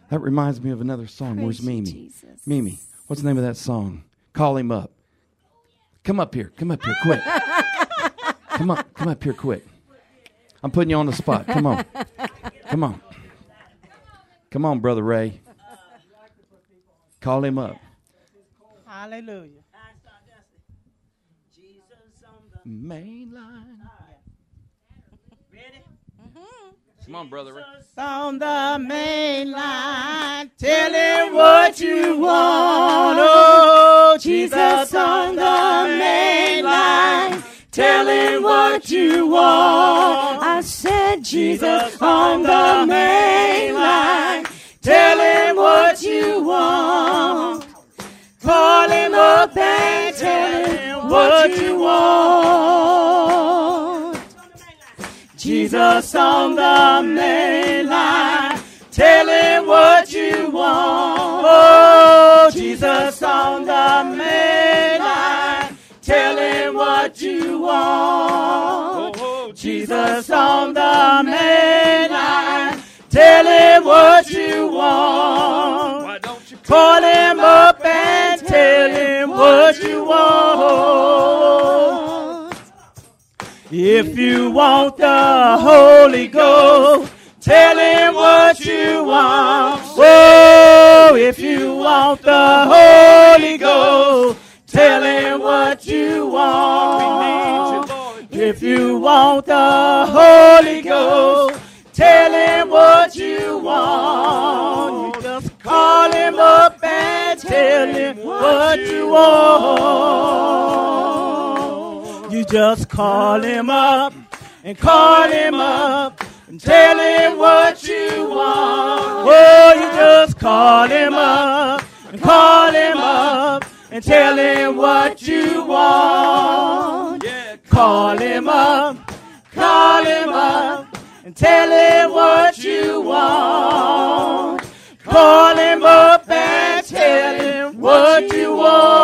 That reminds me of another song. Praise Where's you, Mimi? Jesus. Mimi, what's the name of that song? Call him up. Come up here. Come up here, quick. Come up here, quick. I'm putting you on the spot. Come on. Come on. Come on, Brother Ray. Call him up. Hallelujah. Main line. Ready? Come on, Brother Ray. On the main line, tell him what you want. Oh, Jesus on the main line, tell him what you want. I said Jesus on the main line, tell him what you want. Call him up and tell him what you want. Jesus on the main line, tell him what you want. Oh, Jesus on the main line, tell him what you want. Jesus on the main line, tell him what you want. Why don't you Call him up and tell him what you want. If you want the Holy Ghost, tell him what you want. Oh, if you want the Holy Ghost, tell him what you want. If you want the Holy Ghost, tell him what you want. You just call him up and tell him what you want. You just call him up and call him up and tell him what you want. Oh, you just call him up and call him up and tell him what you want. Call him up and tell him what you want. Call him up and tell him what you want.